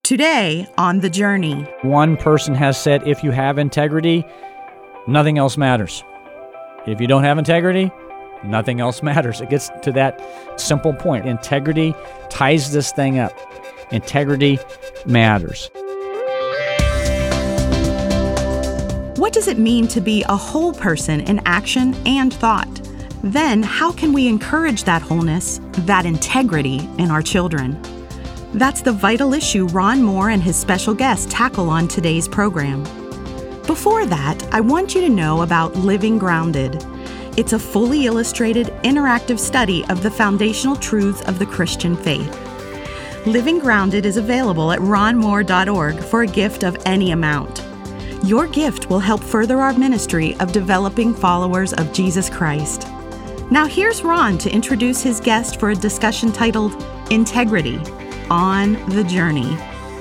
Today on The Journey. One person has said, if you have integrity, nothing else matters. If you don't have integrity, nothing else matters. It gets to that simple point. Integrity ties this thing up. Integrity matters. What does it mean to be a whole person in action and thought? Then, how can we encourage that wholeness, that integrity in our children? That's the vital issue Ron Moore and his special guest tackle on today's program. Before that, I want you to know about Living Grounded. It's a fully illustrated, interactive study of the foundational truths of the Christian faith. Living Grounded is available at ronmoore.org for a gift of any amount. Your gift will help further our ministry of developing followers of Jesus Christ. Now here's Ron to introduce his guest for a discussion titled Integrity on the Journey.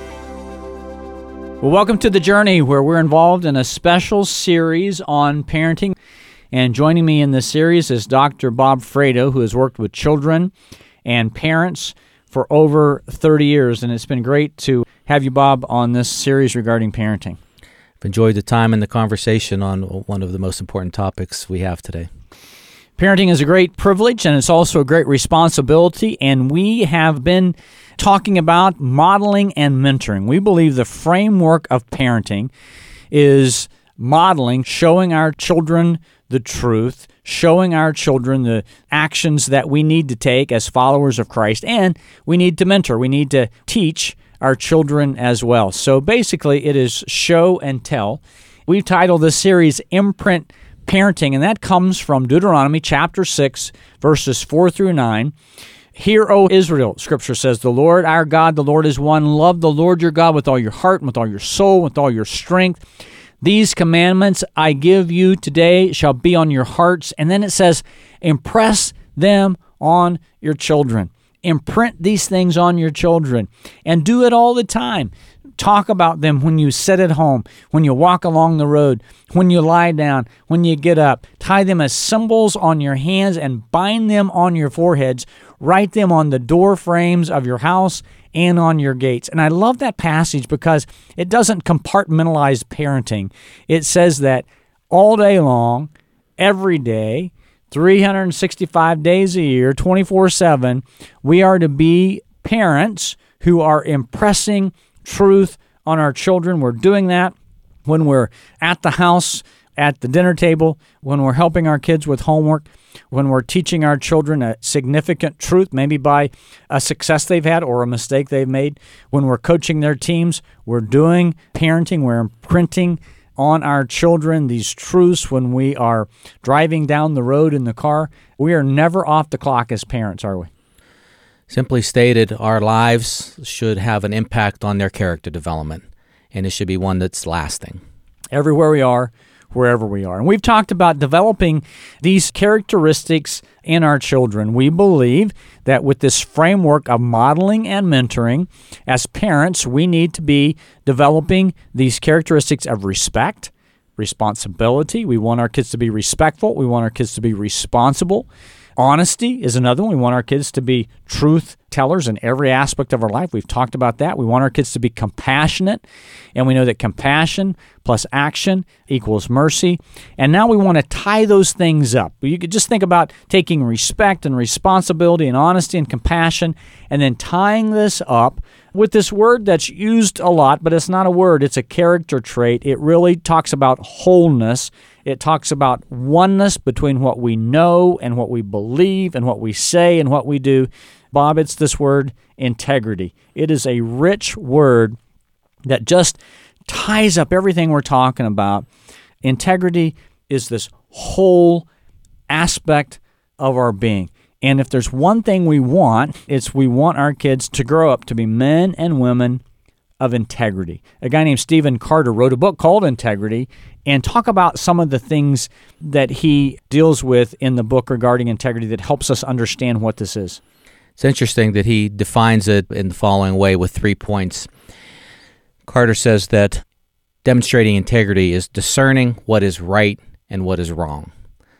Well, welcome to The Journey, where we're involved in a special series on parenting. And joining me in this series is Dr. Bob Fredo, who has worked with children and parents for over 30 years. And it's been great to have you, Bob, on this series regarding parenting. I've enjoyed the time and the conversation on one of the most important topics we have today. Parenting is a great privilege, and it's also a great responsibility, and we have been talking about modeling and mentoring. We believe the framework of parenting is modeling, showing our children the truth, showing our children the actions that we need to take as followers of Christ, and we need to mentor. We need to teach our children as well. So basically, it is show and tell. We've titled this series Imprint Parenting, and that comes from Deuteronomy chapter 6, verses 4 through 9. Hear, O Israel, Scripture says, the Lord our God, the Lord is one. Love the Lord your God with all your heart, and with all your soul, with all your strength. These commandments I give you today shall be on your hearts. And then it says, impress them on your children. Imprint these things on your children, and do it all the time. Talk about them when you sit at home, when you walk along the road, when you lie down, when you get up. Tie them as symbols on your hands and bind them on your foreheads. Write them on the door frames of your house and on your gates. And I love that passage because it doesn't compartmentalize parenting. It says that all day long, every day, 365 days a year, 24/7, we are to be parents who are impressing truth on our children. We're doing that when we're at the house, at the dinner table, when we're helping our kids with homework, when we're teaching our children a significant truth, maybe by a success they've had or a mistake they've made. When we're coaching their teams, we're doing parenting, we're imprinting on our children these truths. When we are driving down the road in the car, we are never off the clock as parents, are we? Simply stated, our lives should have an impact on their character development, and it should be one that's lasting. Everywhere we are, wherever we are. And we've talked about developing these characteristics in our children. We believe that with this framework of modeling and mentoring, as parents, we need to be developing these characteristics of respect, responsibility. We want our kids to be respectful. We want our kids to be responsible. Honesty is another one. We want our kids to be truth tellers in every aspect of our life. We've talked about that. We want our kids to be compassionate, and we know that compassion plus action equals mercy. And now we want to tie those things up. You could just think about taking respect and responsibility and honesty and compassion and then tying this up with this word that's used a lot, but it's not a word. It's a character trait. It really talks about wholeness. It talks about oneness between what we know and what we believe and what we say and what we do. Bob, it's this word, integrity. It is a rich word that just ties up everything we're talking about. Integrity is this whole aspect of our being. And if there's one thing we want, it's we want our kids to grow up to be men and women of integrity. A guy named Stephen Carter wrote a book called Integrity and talk about some of the things that he deals with in the book regarding integrity that helps us understand what this is. It's interesting that he defines it in the following way with 3 points. Carter says that demonstrating integrity is discerning what is right and what is wrong.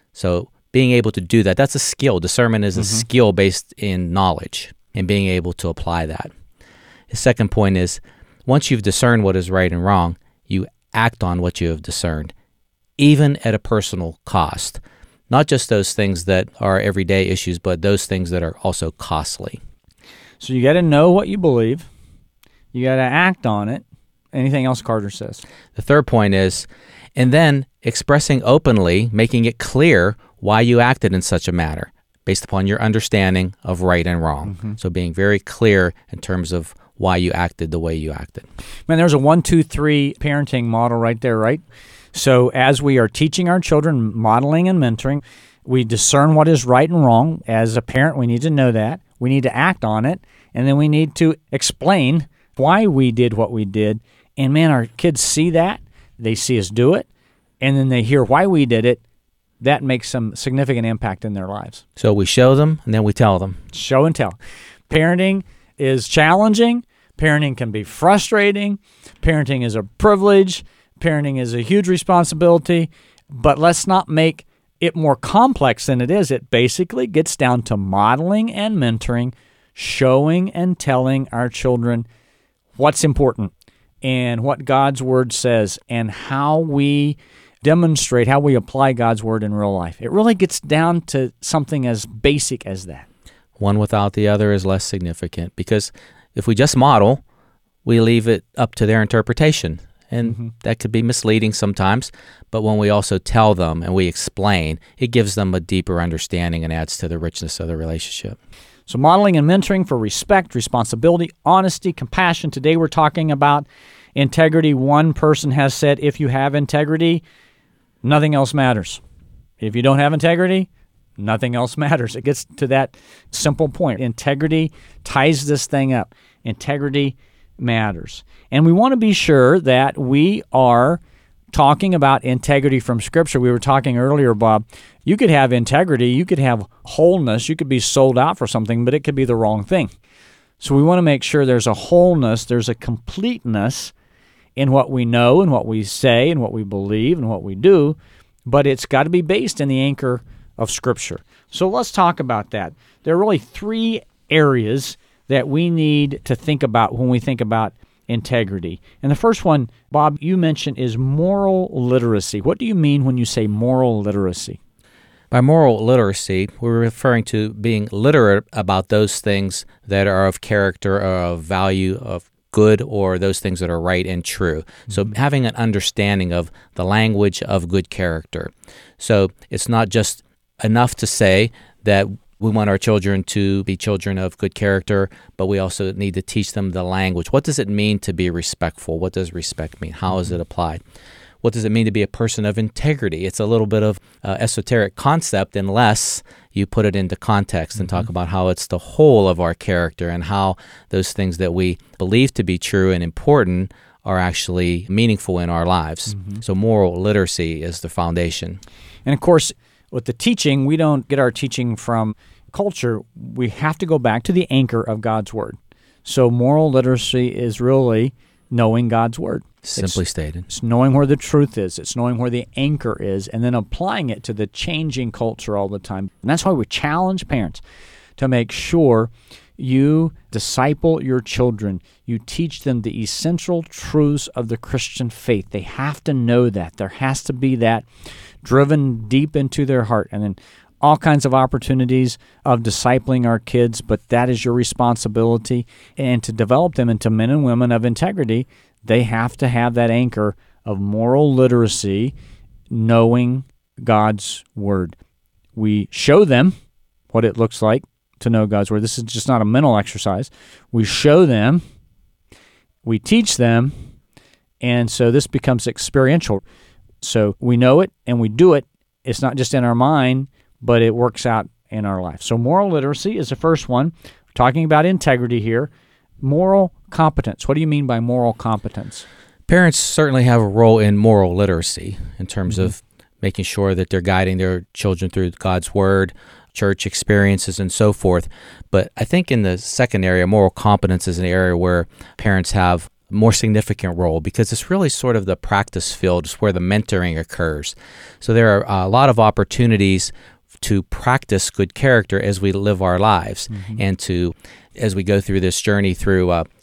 So being able to do that, that's a skill. Discernment is a skill based in knowledge and being able to apply that. His second point is once you've discerned what is right and wrong, you act on what you have discerned, even at a personal cost. Not just those things that are everyday issues, but those things that are also costly. So you got to know what you believe. You got to act on it. Anything else Carter says? The third point is, and then expressing openly, making it clear why you acted in such a manner, based upon your understanding of right and wrong. So being very clear in terms of why you acted the way you acted. Man, there's a 1, 2, 3 parenting model right there, right? So as we are teaching our children, modeling and mentoring, we discern what is right and wrong. As a parent, we need to know that. We need to act on it. And then we need to explain why we did what we did. And man, our kids see that. They see us do it. And then they hear why we did it. That makes some significant impact in their lives. So we show them, and then we tell them. Show and tell. Parenting is challenging. Parenting can be frustrating. Parenting is a privilege. Parenting is a huge responsibility. But let's not make it more complex than it is. It basically gets down to modeling and mentoring, showing and telling our children what's important and what God's Word says and how we demonstrate, how we apply God's Word in real life. It really gets down to something as basic as that. One without the other is less significant, because if we just model, we leave it up to their interpretation. And that could be misleading sometimes. But when we also tell them and we explain, it gives them a deeper understanding and adds to the richness of the relationship. So modeling and mentoring for respect, responsibility, honesty, compassion. Today we're talking about integrity. One person has said, if you have integrity, nothing else matters. If you don't have integrity, nothing else matters. It gets to that simple point. Integrity ties this thing up. Integrity matters. And we want to be sure that we are talking about integrity from Scripture. We were talking earlier, Bob, you could have integrity, you could have wholeness, you could be sold out for something, but it could be the wrong thing. So we want to make sure there's a wholeness, there's a completeness in what we know and what we say and what we believe and what we do, but it's got to be based in the anchor of Scripture. So let's talk about that. There are really 3 areas that we need to think about when we think about integrity. And the first one, Bob, you mentioned is moral literacy. What do you mean when you say moral literacy? By moral literacy, we're referring to being literate about those things that are of character, or of value, of good, or those things that are right and true. So having an understanding of the language of good character. So it's not just enough to say that we want our children to be children of good character, but we also need to teach them the language. What does it mean to be respectful? What does respect mean? How is it applied? What does it mean to be a person of integrity? It's a little bit of esoteric concept unless you put it into context and talk about how it's the whole of our character and how those things that we believe to be true and important are actually meaningful in our lives. So moral literacy is the foundation. And of course, with the teaching, we don't get our teaching from culture. We have to go back to the anchor of God's Word. So moral literacy is really knowing God's Word. Simply stated. It's knowing where the truth is. It's knowing where the anchor is, and then applying it to the changing culture all the time. And that's why we challenge parents to make sure you disciple your children. You teach them the essential truths of the Christian faith. They have to know that. There has to be that driven deep into their heart. And then all kinds of opportunities of discipling our kids, but that is your responsibility. And to develop them into men and women of integrity, they have to have that anchor of moral literacy, knowing God's Word. We show them what it looks like to know God's Word. This is just not a mental exercise. We show them, we teach them, and so this becomes experiential. So we know it and we do it. It's not just in our mind, but it works out in our life. So moral literacy is the first one. We're talking about integrity here. Moral competence. What do you mean by moral competence? Parents certainly have a role in moral literacy in terms of making sure that they're guiding their children through God's Word, church experiences, and so forth. But I think in the second area, moral competence is an area where parents have a more significant role because it's really sort of the practice field. It's where the mentoring occurs. So there are a lot of opportunities to practice good character as we live our lives and to, as we go through this journey through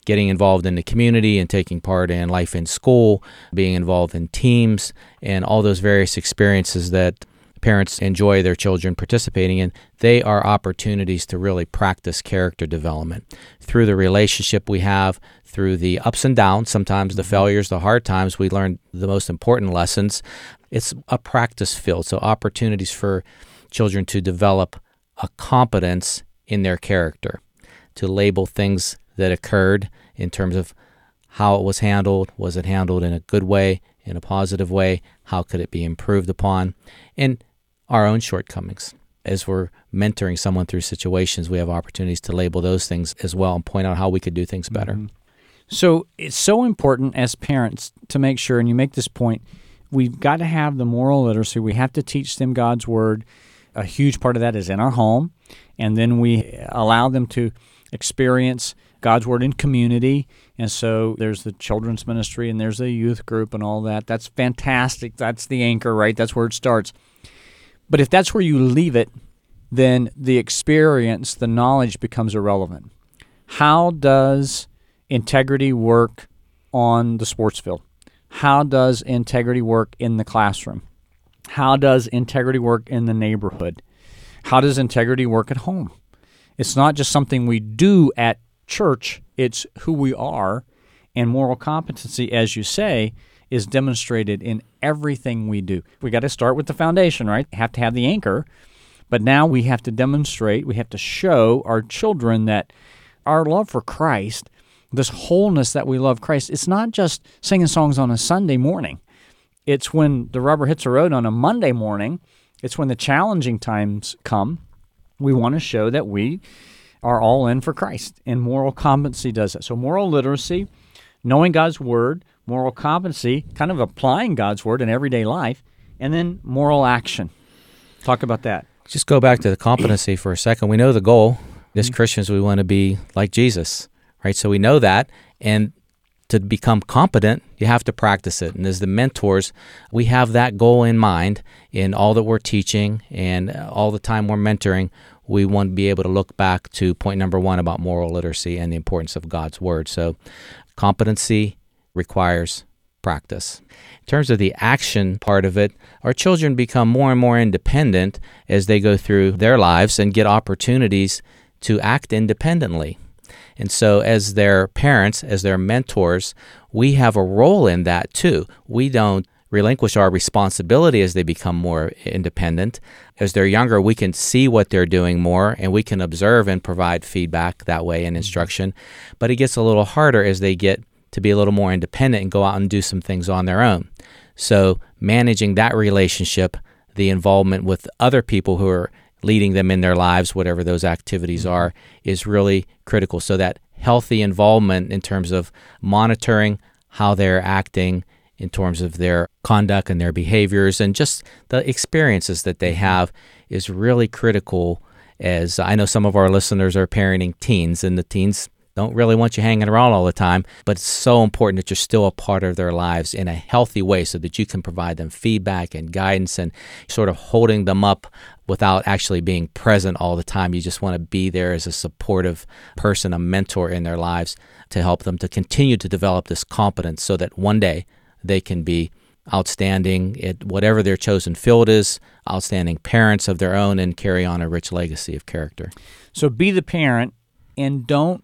getting involved in the community and taking part in life in school, being involved in teams, and all those various experiences that parents enjoy their children participating in, they are opportunities to really practice character development through the relationship we have, through the ups and downs, sometimes the failures, the hard times. We learn the most important lessons. It's a practice field, so opportunities for children to develop a competence in their character, to label things that occurred in terms of how it was handled. Was it handled in a good way, in a positive way? How could it be improved upon? And our own shortcomings. As we're mentoring someone through situations, we have opportunities to label those things as well and point out how we could do things better. Mm-hmm. So it's so important as parents to make sure, and you make this point, we've got to have the moral literacy. We have to teach them God's Word. A huge part of that is in our home, and then we allow them to experience God's Word in community. And so there's the children's ministry and there's a youth group and all that. That's fantastic. That's the anchor, right? That's where it starts. But if that's where you leave it, then the experience, the knowledge becomes irrelevant. How does integrity work on the sports field? How does integrity work in the classroom? How does integrity work in the neighborhood? How does integrity work at home? It's not just something we do at church, it's who we are, and moral competency, as you say, is demonstrated in everything we do. We got to start with the foundation, right? Have to have the anchor, but now we have to demonstrate, we have to show our children that our love for Christ, this wholeness that we love Christ, it's not just singing songs on a Sunday morning. It's when the rubber hits the road on a Monday morning. It's when the challenging times come. We want to show that we are all in for Christ, and moral competency does that. So moral literacy, knowing God's Word, moral competency, kind of applying God's Word in everyday life, and then moral action. Talk about that. Just go back to the competency for a second. We know the goal. As Christians, we want to be like Jesus, right? So we know that, and to become competent, you have to practice it. And as the mentors, we have that goal in mind in all that we're teaching and all the time we're mentoring. We want to be able to look back to point number one about moral literacy and the importance of God's Word. So competency requires practice. In terms of the action part of it, our children become more and more independent as they go through their lives and get opportunities to act independently. And so as their parents, as their mentors, we have a role in that too. We don't relinquish our responsibility as they become more independent. As they're younger, we can see what they're doing more, and we can observe and provide feedback that way and instruction. But it gets a little harder as they get to be a little more independent and go out and do some things on their own. So managing that relationship, the involvement with other people who are leading them in their lives, whatever those activities are, is really critical. So that healthy involvement in terms of monitoring how they're acting, in terms of their conduct and their behaviors, and just the experiences that they have is really critical. As I know some of our listeners are parenting teens, and the teens don't really want you hanging around all the time, but it's so important that you're still a part of their lives in a healthy way so that you can provide them feedback and guidance and sort of holding them up without actually being present all the time. You just want to be there as a supportive person, a mentor in their lives to help them to continue to develop this competence so that one day they can be outstanding at whatever their chosen field is, outstanding parents of their own, and carry on a rich legacy of character. So be the parent and don't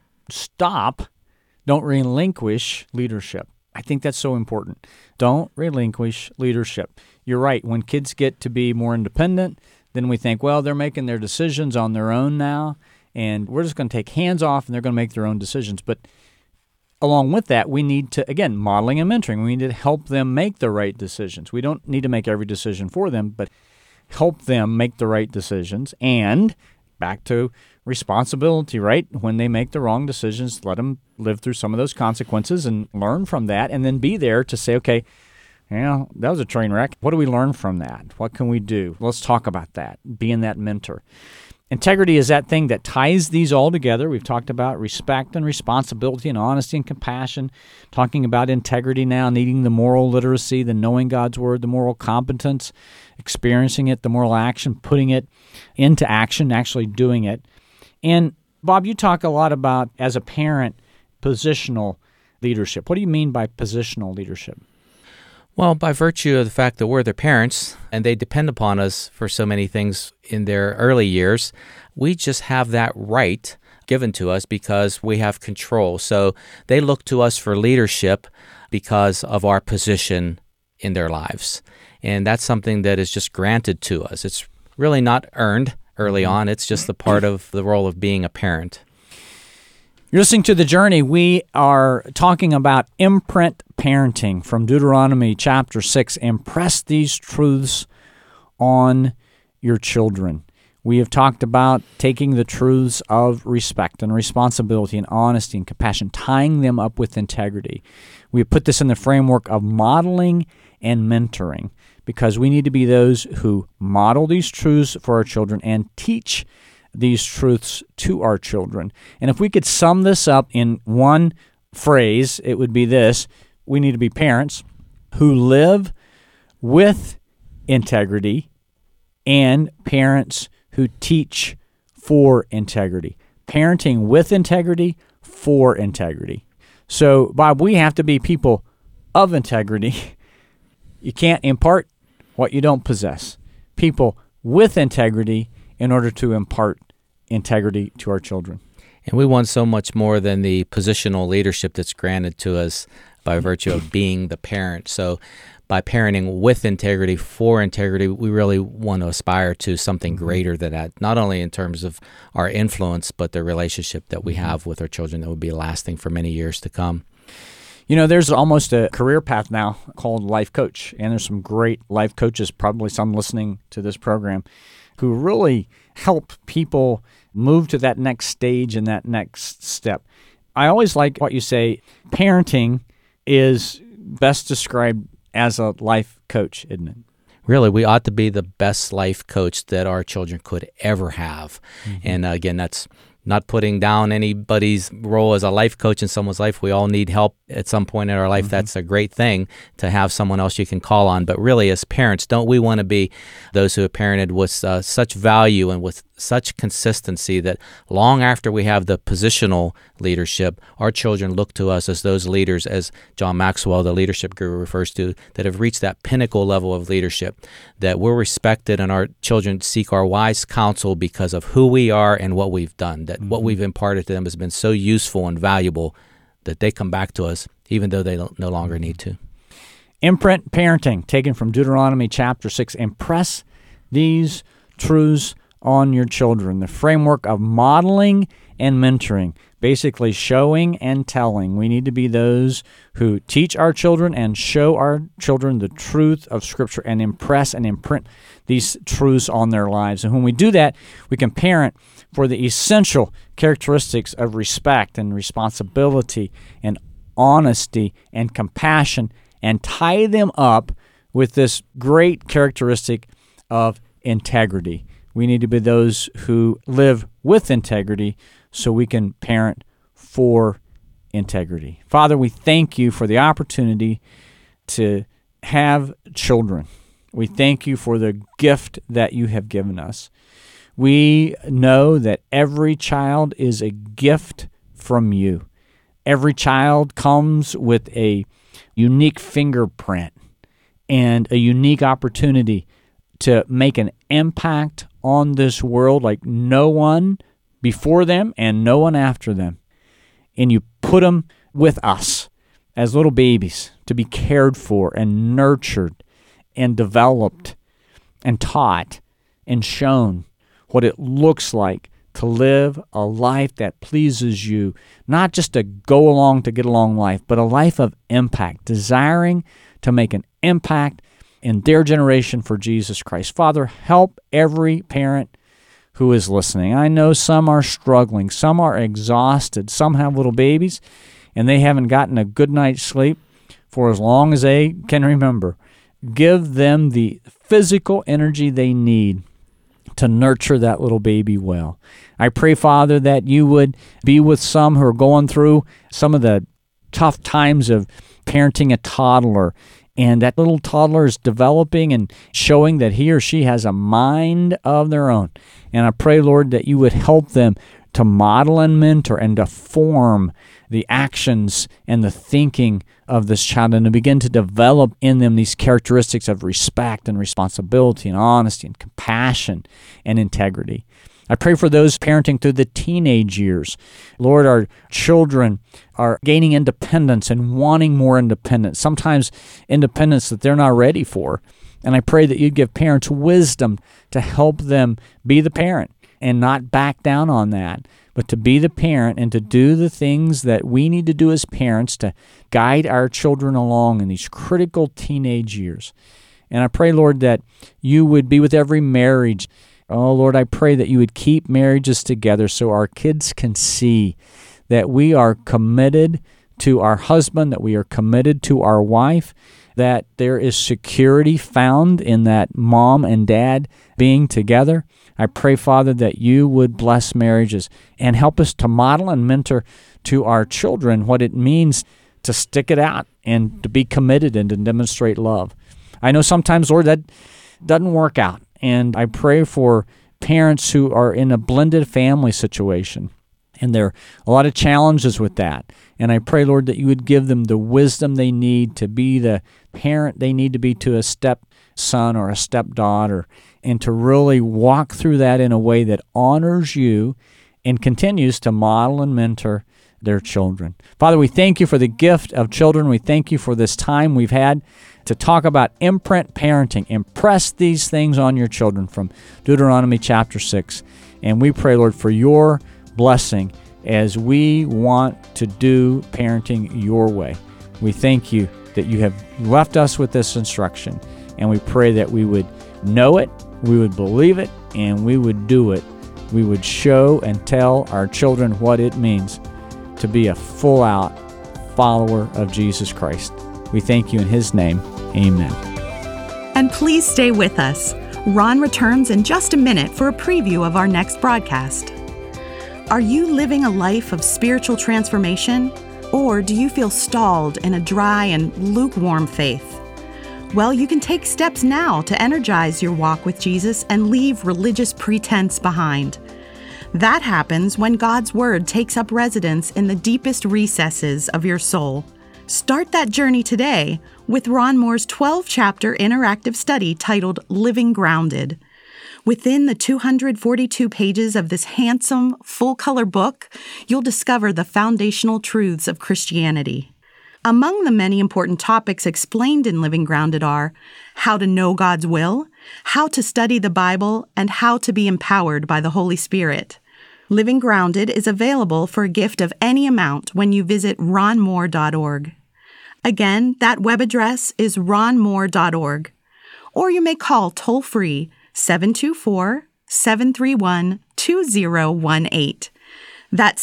relinquish leadership. I think that's so important. Don't relinquish leadership. You're right. When kids get to be more independent, then we think, well, they're making their decisions on their own now, and we're just going to take hands off, and they're going to make their own decisions. But along with that, we need to, again, modeling and mentoring, we need to help them make the right decisions. We don't need to make every decision for them, but help them make the right decisions. And back to responsibility, right? When they make the wrong decisions, let them live through some of those consequences and learn from that, and then be there to say, okay, that was a train wreck. What do we learn from that? What can we do? Let's talk about that. Being that mentor. Integrity is that thing that ties these all together. We've talked about respect and responsibility and honesty and compassion, talking about integrity now, needing the moral literacy, the knowing God's Word, the moral competence, experiencing it, the moral action, putting it into action, actually doing it. And Bob, you talk a lot about, as a parent, positional leadership. What do you mean by positional leadership? Well, by virtue of the fact that we're their parents and they depend upon us for so many things in their early years, we just have that right given to us because we have control. So they look to us for leadership because of our position in their lives. And that's something that is just granted to us. It's really not earned early on. It's just the part of the role of being a parent. You're listening to The Journey. We are talking about imprint parenting from Deuteronomy chapter 6. Impress these truths on your children. We have talked about taking the truths of respect and responsibility and honesty and compassion, tying them up with integrity. We have put this in the framework of modeling and mentoring because we need to be those who model these truths for our children and teach these truths to our children. And if we could sum this up in one phrase, it would be this: we need to be parents who live with integrity and parents who teach for integrity. Parenting with integrity, for integrity. So, Bob, we have to be people of integrity. You can't impart what you don't possess. People with integrity in order to impart integrity to our children. And we want so much more than the positional leadership that's granted to us by virtue of being the parent. So by parenting with integrity, for integrity, we really want to aspire to something greater than that, not only in terms of our influence, but the relationship that we have with our children that will be lasting for many years to come. You know, there's almost a career path now called life coach, and there's some great life coaches, probably some listening to this program, who really help people move to that next stage and that next step. I always like what you say, parenting is best described as a life coach, isn't it? Really, we ought to be the best life coach that our children could ever have. And again, that's not putting down anybody's role as a life coach in someone's life. We all need help at some point in our life. That's a great thing to have someone else you can call on. But really, as parents, don't we want to be those who have parented with such value and with such consistency that long after we have the positional leadership, our children look to us as those leaders, as John Maxwell, the leadership guru, refers to, that have reached that pinnacle level of leadership, that we're respected and our children seek our wise counsel because of who we are and what we've done, that what we've imparted to them has been so useful and valuable that they come back to us even though they no longer need to. Imprint parenting, taken from Deuteronomy chapter 6. Impress these truths on your children. The framework of modeling and mentoring, basically showing and telling. We need to be those who teach our children and show our children the truth of Scripture and impress and imprint these truths on their lives. And when we do that, we can parent for the essential characteristics of respect and responsibility and honesty and compassion and tie them up with this great characteristic of integrity. We need to be those who live with integrity so we can parent for integrity. Father, we thank you for the opportunity to have children. We thank you for the gift that you have given us. We know that every child is a gift from you. Every child comes with a unique fingerprint and a unique opportunity to make an impact on this world like no one before them and no one after them. And you put them with us as little babies to be cared for and nurtured and developed and taught and shown what it looks like to live a life that pleases you, not just a go along to get along life, but a life of impact, desiring to make an impact in their generation for Jesus Christ. Father, help every parent who is listening. I know some are struggling, some are exhausted, some have little babies, and they haven't gotten a good night's sleep for as long as they can remember. Give them the physical energy they need to nurture that little baby well. I pray, Father, that you would be with some who are going through some of the tough times of parenting a toddler, and that little toddler is developing and showing that he or she has a mind of their own. And I pray, Lord, that you would help them to model and mentor and to form the actions and the thinking of this child, and to begin to develop in them these characteristics of respect and responsibility and honesty and compassion and integrity. I pray for those parenting through the teenage years. Lord, our children are gaining independence and wanting more independence, sometimes independence that they're not ready for. And I pray that you'd give parents wisdom to help them be the parent and not back down on that, but to be the parent and to do the things that we need to do as parents to guide our children along in these critical teenage years. And I pray, Lord, that you would be with every marriage. Oh, Lord, I pray that you would keep marriages together so our kids can see that we are committed to our husband, that we are committed to our wife, that there is security found in that mom and dad being together. I pray, Father, that you would bless marriages and help us to model and mentor to our children what it means to stick it out and to be committed and to demonstrate love. I know sometimes, Lord, that doesn't work out, and I pray for parents who are in a blended family situation, and there are a lot of challenges with that. And I pray, Lord, that you would give them the wisdom they need to be the parent they need to be to a stepson or a stepdaughter, and to really walk through that in a way that honors you and continues to model and mentor their children. Father, we thank you for the gift of children. We thank you for this time we've had to talk about imprint parenting. Impress these things on your children from Deuteronomy chapter 6. And we pray, Lord, for your blessing as we want to do parenting your way. We thank you that you have left us with this instruction, and we pray that we would know it, we would believe it, and we would do it. We would show and tell our children what it means to be a full-out follower of Jesus Christ. We thank you in his name. Amen. And please stay with us. Ron returns in just a minute for a preview of our next broadcast. Are you living a life of spiritual transformation, or do you feel stalled in a dry and lukewarm faith? Well, you can take steps now to energize your walk with Jesus and leave religious pretense behind. That happens when God's Word takes up residence in the deepest recesses of your soul. Start that journey today with Ron Moore's 12-chapter interactive study titled Living Grounded. Within the 242 pages of this handsome, full-color book, you'll discover the foundational truths of Christianity. Among the many important topics explained in Living Grounded are how to know God's will, how to study the Bible, and how to be empowered by the Holy Spirit. Living Grounded is available for a gift of any amount when you visit ronmoore.org. Again, that web address is ronmoore.org. Or you may call toll-free 724-731-2018. That's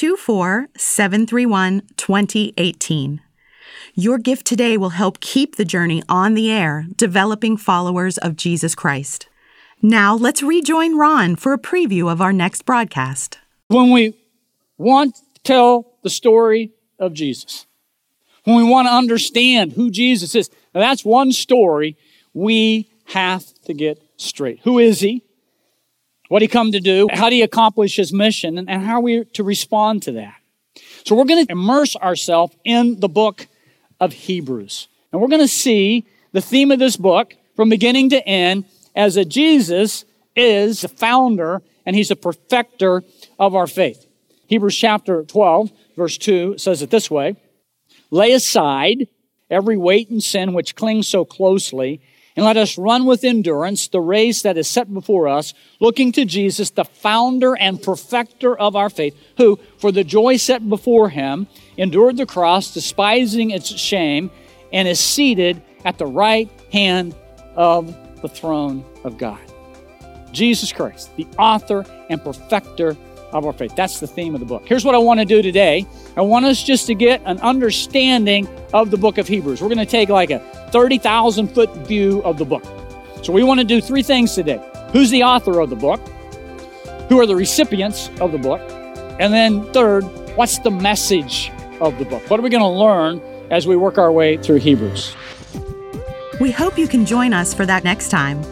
724-731-2018. Your gift today will help keep the journey on the air, developing followers of Jesus Christ. Now, let's rejoin Ron for a preview of our next broadcast. When we want to tell the story of Jesus, when we want to understand who Jesus is, now that's one story we have to get straight. Who is he? What did he come to do? How did he accomplish his mission? And how are we to respond to that? So we're going to immerse ourselves in the book of Hebrews. And we're going to see the theme of this book from beginning to end as that Jesus is the founder and he's a perfecter of our faith. Hebrews chapter 12, verse 2 says it this way: lay aside every weight and sin which clings so closely, and let us run with endurance the race that is set before us, looking to Jesus, the founder and perfecter of our faith, who, for the joy set before him, endured the cross, despising its shame, and is seated at the right hand of the throne of God. Jesus Christ, the author and perfecter of our faith. That's the theme of the book. Here's what I want to do today. I want us just to get an understanding of the book of Hebrews. We're going to take like a 30,000-foot view of the book. So we want to do three things today. Who's the author of the book? Who are the recipients of the book? And then third, what's the message of the book? What are we going to learn as we work our way through Hebrews? We hope you can join us for that next time.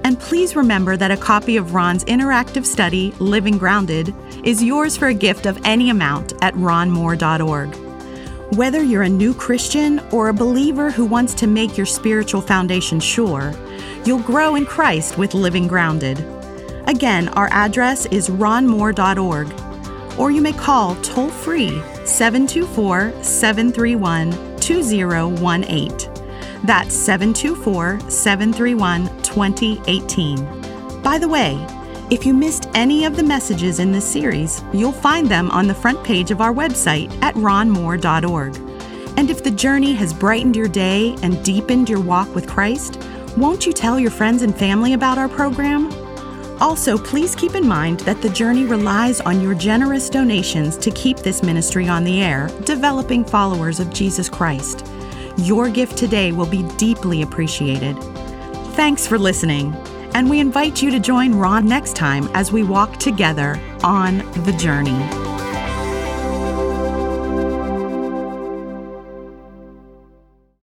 And please remember that a copy of Ron's interactive study, Living Grounded, is yours for a gift of any amount at ronmoore.org. Whether you're a new Christian or a believer who wants to make your spiritual foundation sure, you'll grow in Christ with Living Grounded. Again, our address is ronmoore.org, or you may call toll-free 724-731-2018. That's 724-731-2018. By the way, if you missed any of the messages in this series, you'll find them on the front page of our website at ronmoore.org. And if the journey has brightened your day and deepened your walk with Christ, won't you tell your friends and family about our program? Also, please keep in mind that the journey relies on your generous donations to keep this ministry on the air, developing followers of Jesus Christ. Your gift today will be deeply appreciated. Thanks for listening, and we invite you to join Ron next time as we walk together on the journey.